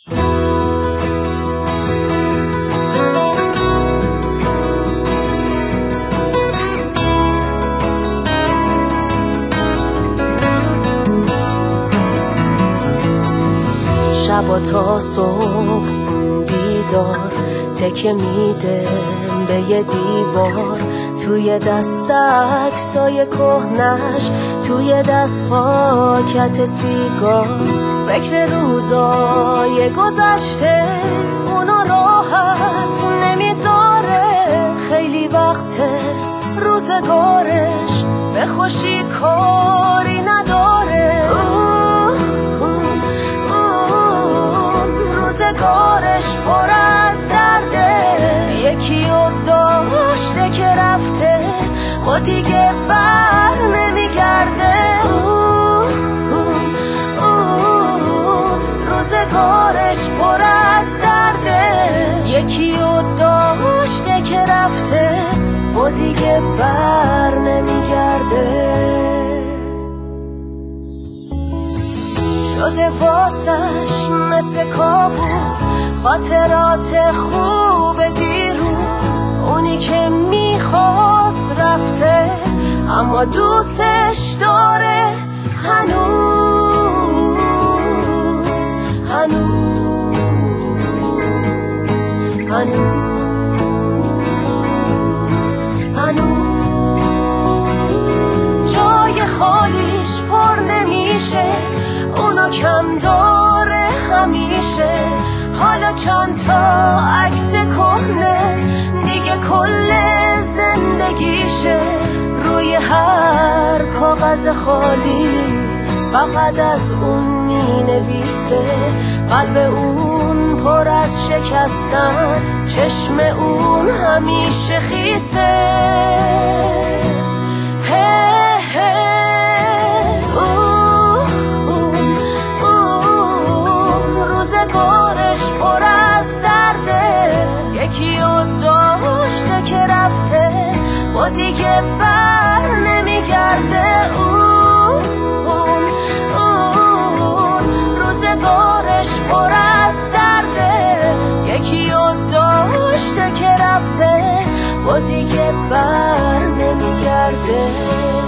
شبا تا صبح بیدار تکه میده به یه دیوار، توی دست عکسای کهنش، توی دست پاکت سیگار، فکر روزای گذشته اونا راحت نمیذاره، خیلی وقته روزگارش به خوشی کاری نداره، روزگارش پر از درده، یکی رو داشته که رفته و دیگه بر نمیگرده، روزگارش پر از درده، یکی رو داشته که رفته و دیگه بر نمیگرده، شده واسش مثل کابوس خاطرات خوب دیروز، اونی که میخواست رفته اما دوستش داره هنوز هنوز هنوز هنوز جای خالیش پر نمیشه، اونو کم داره همیشه، حالا چند تا عکس کهنه دیگه کل زندگیشه، روی هر کاغذ خالی فقط از اون مینویسه، قلب اون پر از شکستن، چشم اون همیشه خیسه، روزگارش پر از درده، یکی رو داشته که رفته و دیگه بر نمیگرده، روزگارش پر از درده، یکی رو داشته که رفته و دیگه بر نمیگرده.